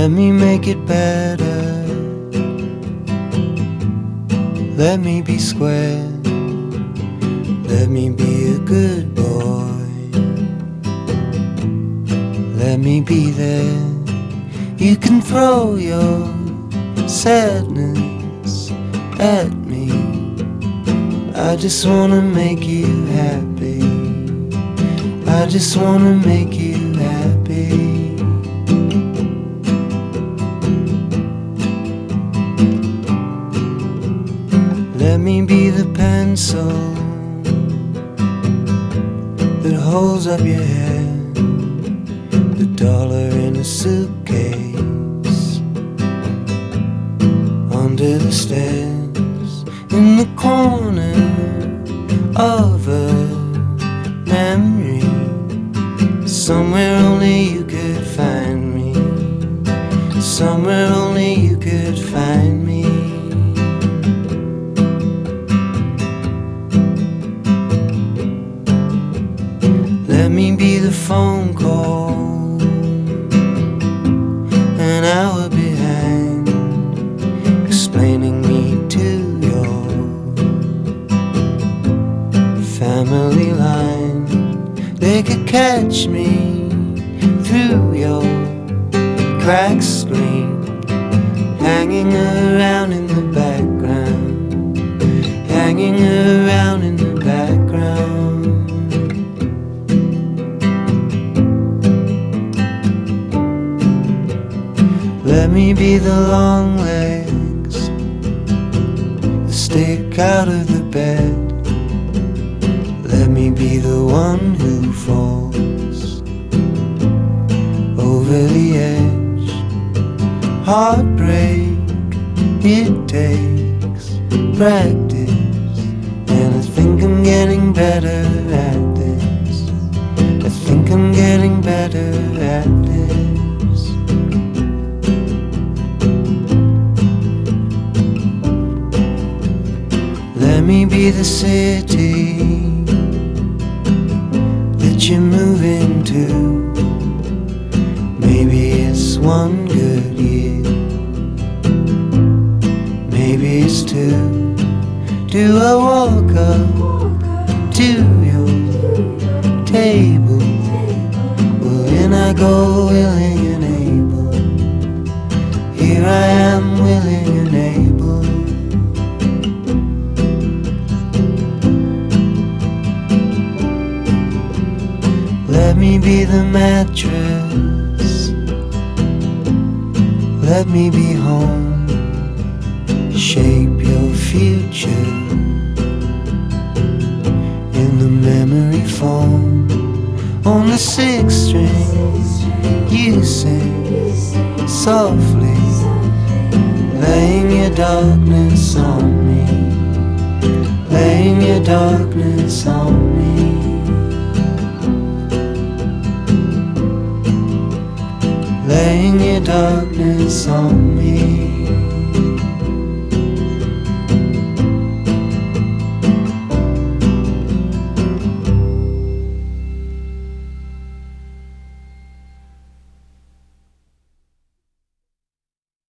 Let me make it better. Let me be square. Let me be a good boy. Let me be there. You can throw your sadness at me. I just wanna make you happy. I just wanna make you happy. Let me be the pencil that holds up your head, the dollar in a suitcase under the stairs, in the corner of a memory, somewhere only you could find me, somewhere only you could find me. Let me be the phone call an hour behind, explaining me to your family line. They could catch me through your crack screen, hanging around in the background, hanging around in the background. Let me be the long legs that stick out of the bed. Let me be the one who falls over the edge. Heartbreak, it takes practice, and I think I'm getting better at this. I think I'm getting better at this. Let me be the city that you're moving to. Maybe it's one good year, maybe it's two. Do I walk up to your table? Or in I go willing and able? Here I am willing and able. Let me be the mattress, let me be home, shape your future in the memory foam. On the sixth string you sing softly, laying your darkness on me, laying your darkness on me. Laying your darkness on me.